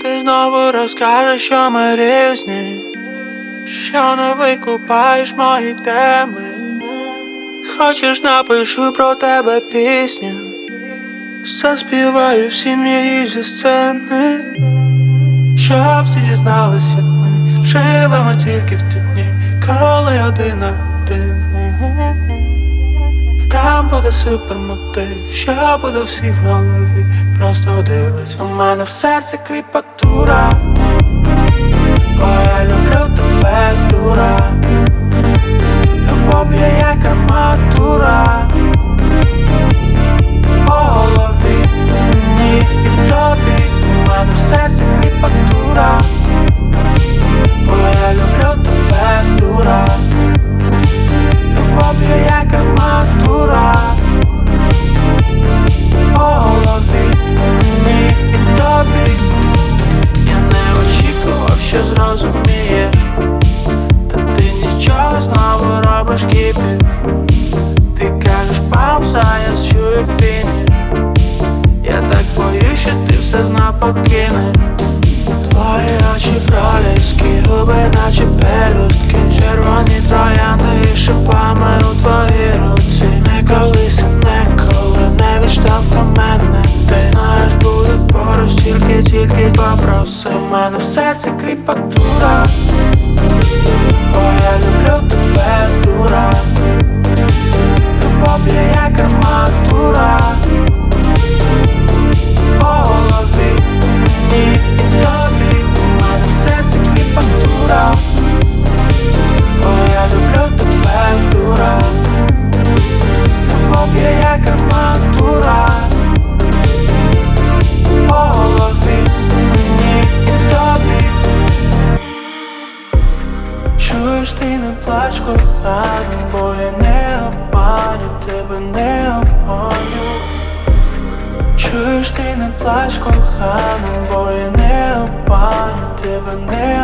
Ти знову розкажеш, що ми різні, що не викупаєш мої теми. Хочеш, напишу про тебе пісню, заспіваю всім її зі сцени, щоб всі дізнались, як ми живемо тільки в ті дні, коли один на один. Там буде супермотив, що буде всі в голові. Просто дивись, у мене в серці кріпатура, бо я люблю тебе, дура. Любов є як арматура, по голові мені і тобі. У мене в серці кріпатура, бо я люблю тебе, дура. Любов є як арматура, по голові мені і тобі. Я не очікував, що зрозумієш, та ти нічого знову робиш кіпіш. Ти кажеш пауза, я чую фініш. Я так боюсь, що ти все знов покинеш. Твої очі проліски, губи наче пелюстки, червоні троянди і шипами у твоїй руці. Не колись і неколи не відштовхуй мене. Ти знаєш, буде поруч, тільки попроси. У мене в серці кріпатура, бо я люблю тебе, дура. Любов є як арматура, по голові мені і тобі. У мене в серці кріпатура, бо я люблю тебе, дура. Любов є як арматура, по голові мені і тобі. Чуєш, ти не плач, коханим, бо я не обманю, тебе не обманю. Чуєш, ти не плач, коханим, бо я не обманю, тебе не